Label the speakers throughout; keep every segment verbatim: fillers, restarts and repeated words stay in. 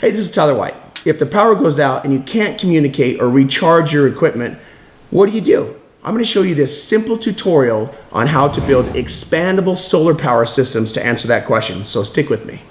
Speaker 1: Hey, this is Tyler White. If the power goes out and you can't communicate or recharge your equipment, what do you do? I'm going to show you this simple tutorial on how to build expandable solar power systems to answer that question, so stick with me.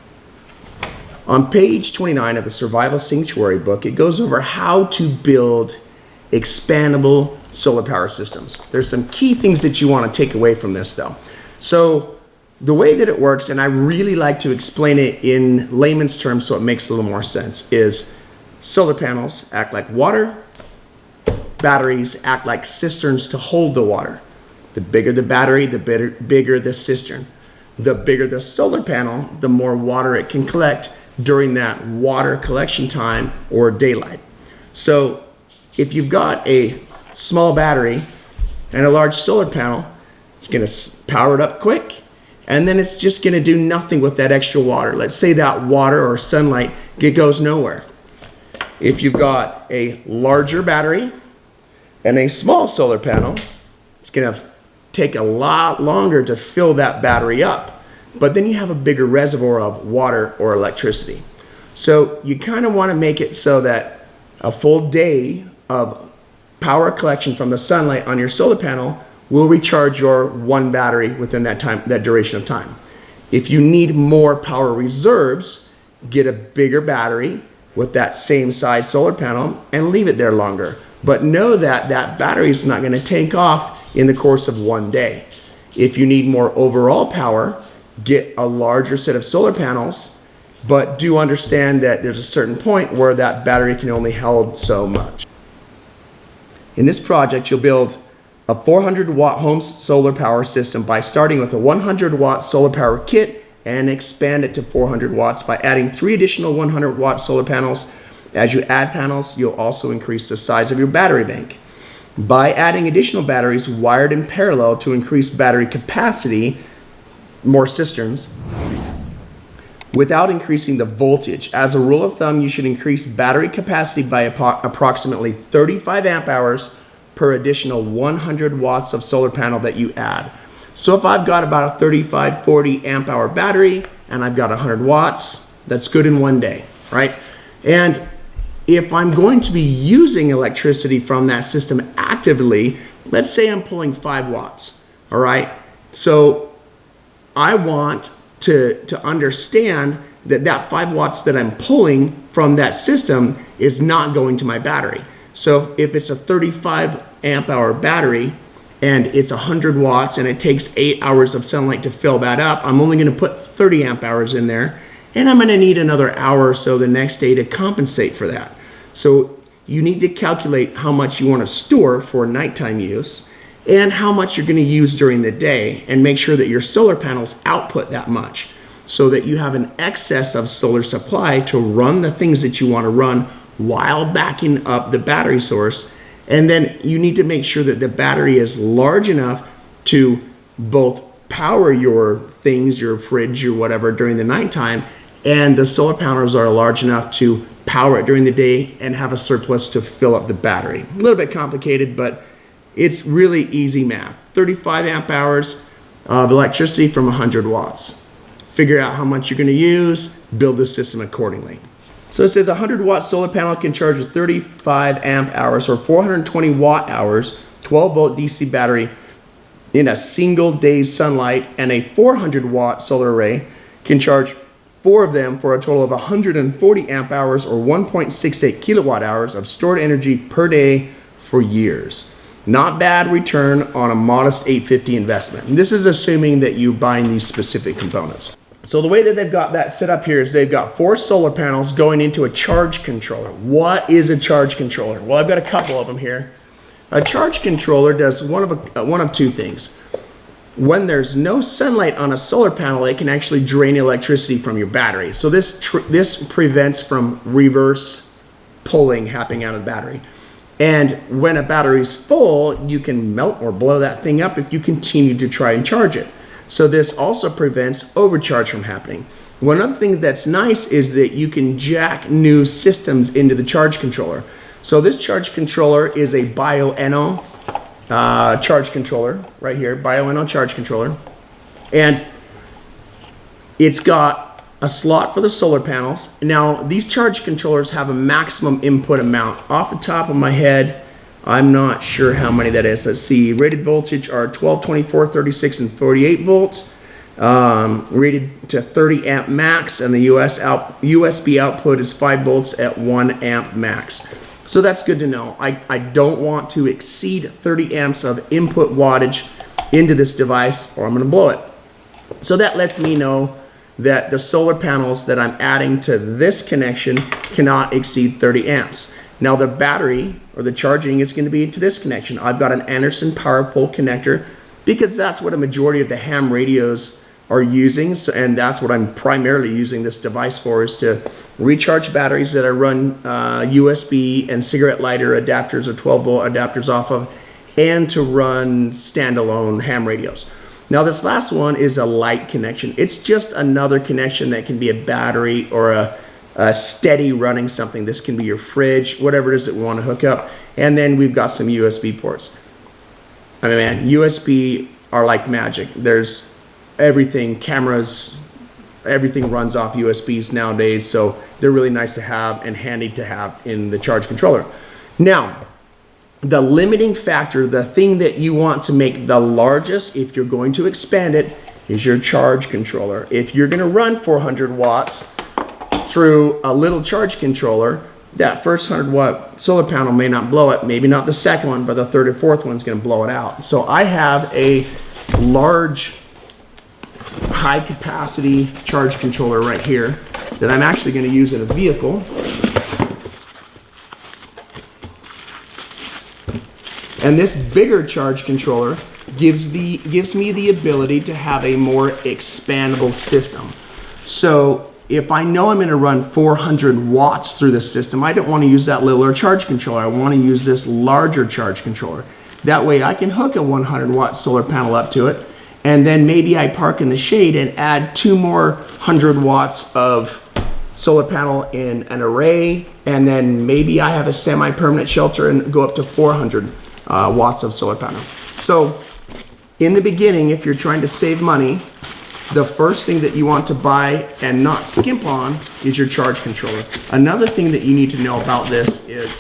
Speaker 1: On page twenty-nine of the Survival Sanctuary book, it goes over how to build expandable solar power systems. There's some key things that you want to take away from this though. So the way that it works, and I really like to explain it in layman's terms so it makes a little more sense, is solar panels act like water, batteries act like cisterns to hold the water. The bigger the battery, the bigger, bigger the cistern. The bigger the solar panel, the more water it can collect during that water collection time or daylight. So if you've got a small battery and a large solar panel, it's going to power it up quick, and then it's just going to do nothing with that extra water. Let's say that water or sunlight, it goes nowhere. If you've got a larger battery and a small solar panel, it's going to take a lot longer to fill that battery up. But then you have a bigger reservoir of water or electricity. So you kind of want to make it so that a full day of power collection from the sunlight on your solar panel will recharge your one battery within that time, that duration of time. If you need more power reserves, get a bigger battery with that same size solar panel and leave it there longer. But know that that battery is not going to take off in the course of one day. If you need more overall power, get a larger set of solar panels, but do understand that there's a certain point where that battery can only hold so much. In this project, you'll build a four hundred watt home solar power system by starting with a one hundred watt solar power kit and expand it to four hundred watts by adding three additional one hundred watt solar panels. As you add panels, you'll also increase the size of your battery bank. By adding additional batteries wired in parallel to increase battery capacity, more cisterns, without increasing the voltage. As a rule of thumb, you should increase battery capacity by approximately thirty-five amp hours per additional one hundred watts of solar panel that you add. So if I've got about a thirty-five, forty amp hour battery and I've got one hundred watts, that's good in one day, right? And if I'm going to be using electricity from that system actively, let's say I'm pulling five watts, all right? So I want to, to understand that that five watts that I'm pulling from that system is not going to my battery. So if it's a thirty-five amp hour battery and it's one hundred watts and it takes eight hours of sunlight to fill that up, I'm only going to put thirty amp hours in there, and I'm going to need another hour or so the next day to compensate for that. So you need to calculate how much you want to store for nighttime use and how much you're going to use during the day, and make sure that your solar panels output that much so that you have an excess of solar supply to run the things that you want to run while backing up the battery source. And then you need to make sure that the battery is large enough to both power your things, your fridge or whatever during the nighttime, and the solar panels are large enough to power it during the day and have a surplus to fill up the battery. A little bit complicated, but it's really easy math. thirty-five amp hours of electricity from one hundred watts. Figure out how much you're going to use, build the system accordingly. So it says a one hundred watt solar panel can charge a thirty-five amp hours or four hundred twenty watt hours, twelve volt D C battery in a single day's sunlight, and a four hundred watt solar array can charge four of them for a total of one hundred forty amp hours or one point six eight kilowatt hours of stored energy per day for years. Not bad return on a modest eight fifty investment. And this is assuming that you buy these specific components. So the way that they've got that set up here is they've got four solar panels going into a charge controller. What is a charge controller? Well, I've got a couple of them here. A charge controller does one of, a, one of two things. When there's no sunlight on a solar panel, it can actually drain electricity from your battery. So this, tr this prevents from reverse pulling happening out of the battery. And when a battery's full, you can melt or blow that thing up if you continue to try and charge it. So this also prevents overcharge from happening. One other thing that's nice is that you can jack new systems into the charge controller. So this charge controller is a Bioenno uh, charge controller right here, Bioenno charge controller. And it's got a slot for the solar panels. Now, these charge controllers have a maximum input amount. Off the top of my head, I'm not sure how many that is. Let's see, rated voltage are twelve, twenty-four, thirty-six, and forty-eight volts. Um, rated to thirty amp max, and the U S out, U S B output is five volts at one amp max. So that's good to know. I, I don't want to exceed thirty amps of input wattage into this device, or I'm going to blow it. So that lets me know that the solar panels that I'm adding to this connection cannot exceed thirty amps. Now the battery or the charging is going to be to this connection. I've got an Anderson PowerPole connector because that's what a majority of the ham radios are using, so, and that's what I'm primarily using this device for, is to recharge batteries that I run uh, U S B and cigarette lighter adapters or twelve volt adapters off of, and to run standalone ham radios. Now this last one is a light connection. It's just another connection that can be a battery or a, a steady running something. This can be your fridge, whatever it is that we want to hook up. And then we've got some U S B ports. I mean, man, U S B are like magic. There's everything, cameras, everything runs off U S Bs nowadays, so they're really nice to have and handy to have in the charge controller. Now, the limiting factor, the thing that you want to make the largest if you're going to expand it, is your charge controller. If you're going to run four hundred watts through a little charge controller, that first one hundred watt solar panel may not blow it, maybe not the second one, but the third or fourth one's going to blow it out. So I have a large high capacity charge controller right here that I'm actually going to use in a vehicle. And this bigger charge controller gives the gives me the ability to have a more expandable system. So if I know I'm going to run four hundred watts through the system, I don't want to use that littler charge controller. I want to use this larger charge controller. That way I can hook a one hundred watt solar panel up to it, and then maybe I park in the shade and add two more one hundred watts of solar panel in an array, and then maybe I have a semi-permanent shelter and go up to four hundred uh, watts of solar panel. So in the beginning, if you're trying to save money, the first thing that you want to buy and not skimp on is your charge controller. Another thing that you need to know about this is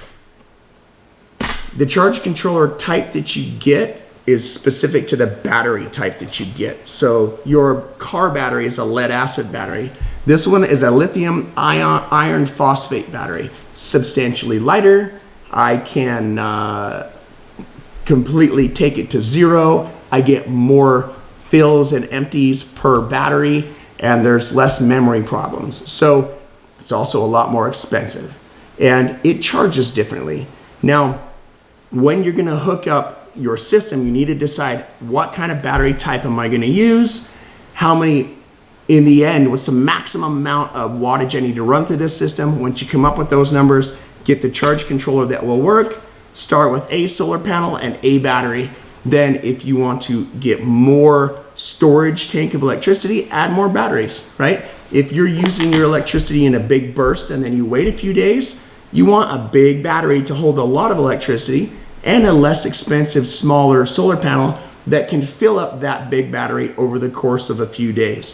Speaker 1: the charge controller type that you get is specific to the battery type that you get. So your car battery is a lead acid battery. This one is a lithium ion iron phosphate battery, substantially lighter. I can uh, completely take it to zero. I get more fills and empties per battery, and there's less memory problems. So it's also a lot more expensive, and it charges differently. Now, when you're gonna hook up your system, you need to decide what kind of battery type am I gonna use, how many, in the end, what's the maximum amount of wattage I need to run through this system. Once you come up with those numbers, get the charge controller that will work, start with a solar panel and a battery. Then if you want to get more storage tank of electricity, add more batteries, right? If you're using your electricity in a big burst and then you wait a few days, you want a big battery to hold a lot of electricity and a less expensive, smaller solar panel that can fill up that big battery over the course of a few days.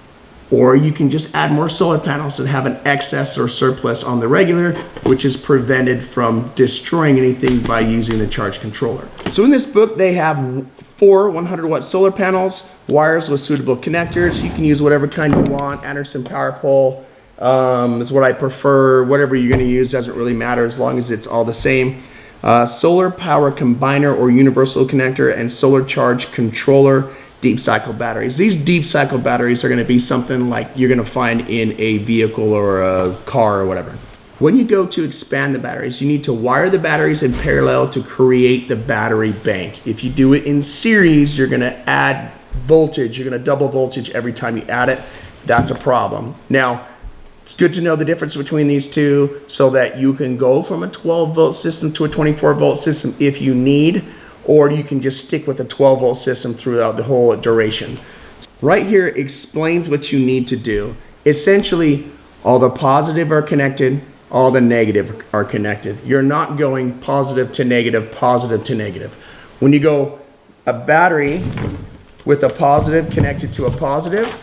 Speaker 1: Or you can just add more solar panels and have an excess or surplus on the regular, which is prevented from destroying anything by using the charge controller. So in this book, they have four one hundred watt solar panels, wires with suitable connectors. You can use whatever kind you want. Anderson PowerPole um, is what I prefer. Whatever you're gonna use doesn't really matter as long as it's all the same. Uh, solar power combiner or universal connector, and solar charge controller deep cycle batteries. These deep cycle batteries are going to be something like you're going to find in a vehicle or a car or whatever. When you go to expand the batteries, you need to wire the batteries in parallel to create the battery bank. If you do it in series, you're going to add voltage. You're going to double voltage every time you add it. That's a problem. Now, it's good to know the difference between these two so that you can go from a twelve volt system to a twenty-four volt system if you need, or you can just stick with a twelve volt system throughout the whole duration. Right here explains what you need to do. Essentially, all the positive are connected, all the negative are connected. You're not going positive to negative, positive to negative. When you go a battery with a positive connected to a positive,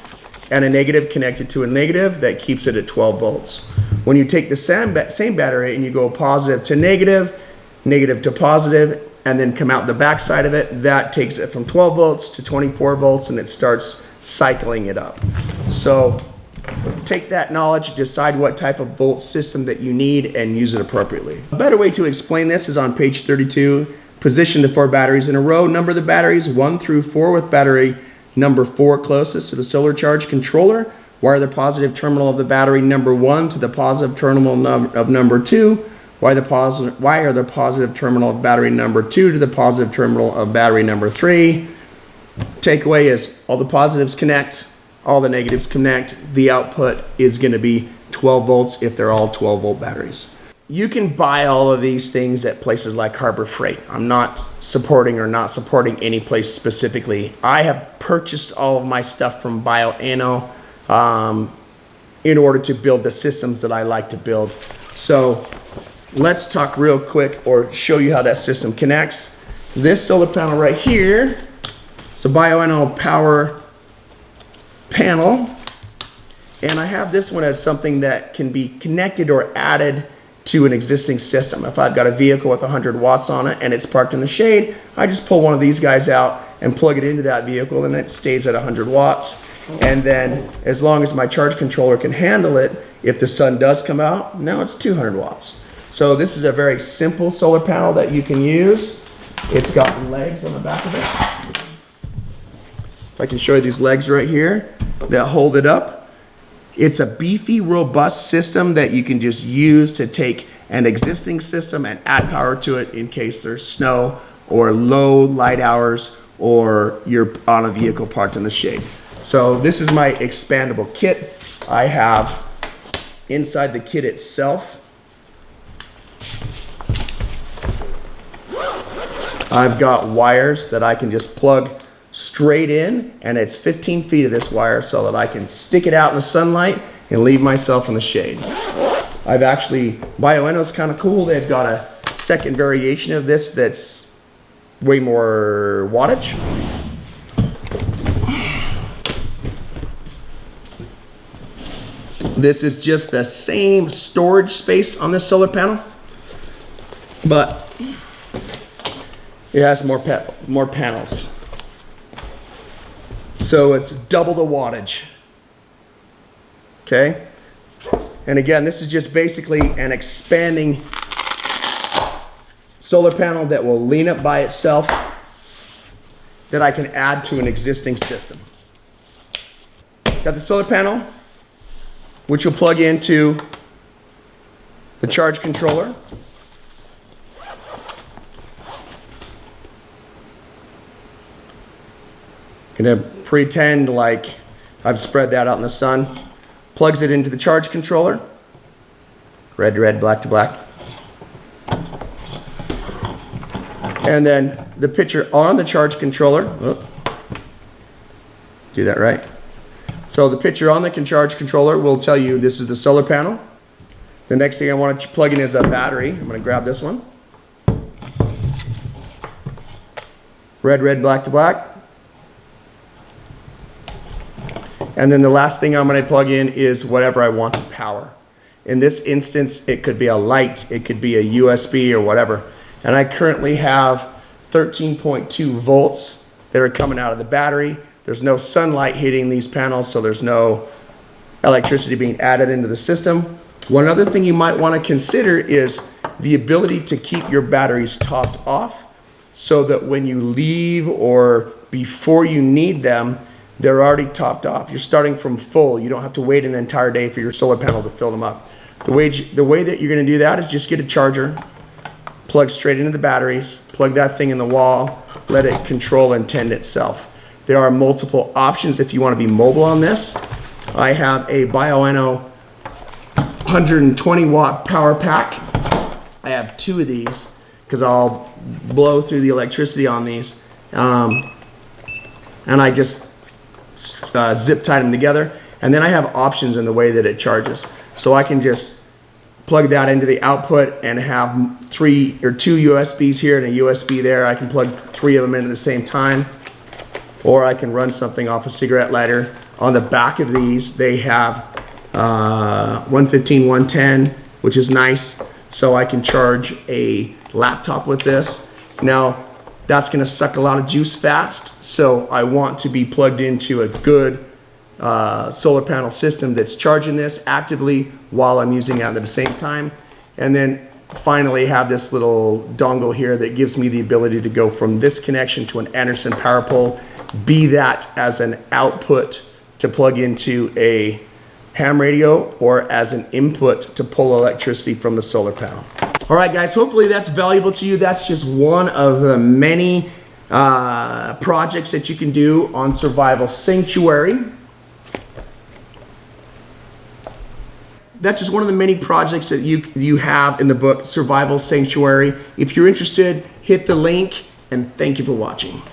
Speaker 1: and a negative connected to a negative that keeps it at twelve volts. When you take the same, ba same battery and you go positive to negative, negative to positive, and then come out the back side of it, that takes it from twelve volts to twenty-four volts, and it starts cycling it up. So take that knowledge, decide what type of volt system that you need, and use it appropriately. A better way to explain this is on page thirty-two. Position the four batteries in a row, number the batteries one through four with battery number four closest to the solar charge controller. Wire the positive terminal of the battery number one to the positive terminal num of number two. Wire the, positive, wire the positive terminal of battery number two to the positive terminal of battery number three. Takeaway is all the positives connect, all the negatives connect. The output is going to be twelve volts if they're all twelve volt batteries. You can buy all of these things at places like Harbor Freight. I'm not supporting or not supporting any place specifically. I have purchased all of my stuff from Bioenno um, in order to build the systems that I like to build. So let's talk real quick or show you how that system connects. This solar panel right here, it's a Bioenno power panel. And I have this one as something that can be connected or added to an existing system. If I've got a vehicle with one hundred watts on it and it's parked in the shade, I just pull one of these guys out and plug it into that vehicle, and it stays at one hundred watts. And then as long as my charge controller can handle it, if the sun does come out, now it's two hundred watts. So this is a very simple solar panel that you can use. It's got legs on the back of it. If I can show you these legs right here that hold it up. It's a beefy, robust system that you can just use to take an existing system and add power to it in case there's snow or low light hours or you're on a vehicle parked in the shade. So this is my expandable kit. I have inside the kit itself, I've got wires that I can just plug straight in, and it's fifteen feet of this wire so that I can stick it out in the sunlight and leave myself in the shade. I've actually, Bioenno's kind of cool. They've got a second variation of this that's way more wattage. This is just the same storage space on this solar panel, but it has more, pa more panels. So it's double the wattage, okay? And again, this is just basically an expanding solar panel that will lean up by itself that I can add to an existing system. Got the solar panel, which will plug into the charge controller. Gonna pretend like I've spread that out in the sun. Plugs it into the charge controller. Red to red, black to black. And then the picture on the charge controller. Oh, do that right. So the picture on the charge controller will tell you this is the solar panel. The next thing I want to plug in is a battery. I'm going to grab this one. Red, red, black to black. And then the last thing I'm going to plug in is whatever I want to power. In this instance, it could be a light, it could be a U S B or whatever. And I currently have thirteen point two volts that are coming out of the battery. There's no sunlight hitting these panels, so there's no electricity being added into the system. One other thing you might want to consider is the ability to keep your batteries topped off so that when you leave or before you need them, they're already topped off. You're starting from full. You don't have to wait an entire day for your solar panel to fill them up. The way, the way that you're going to do that is just get a charger, plug straight into the batteries, plug that thing in the wall, let it control and tend itself. There are multiple options if you want to be mobile on this. I have a Bioenno one hundred twenty watt power pack. I have two of these because I'll blow through the electricity on these. Um, and I just Uh, zip tie them together, and then I have options in the way that it charges, so I can just plug that into the output and have three or two U S Bs here and a U S B there. I can plug three of them in at the same time, or I can run something off a cigarette lighter On the back of these, they have uh, one fifteen, one ten, which is nice. So I can charge a laptop with this. Now, that's gonna suck a lot of juice fast. So I want to be plugged into a good uh, solar panel system that's charging this actively while I'm using it at the same time. And then finally have this little dongle here that gives me the ability to go from this connection to an Anderson power pole, be that as an output to plug into a ham radio or as an input to pull electricity from the solar panel. All right, guys, hopefully that's valuable to you. That's just one of the many uh, projects that you can do on Survival Sanctuary. That's just one of the many projects that you, you have in the book, Survival Sanctuary. If you're interested, hit the link, and thank you for watching.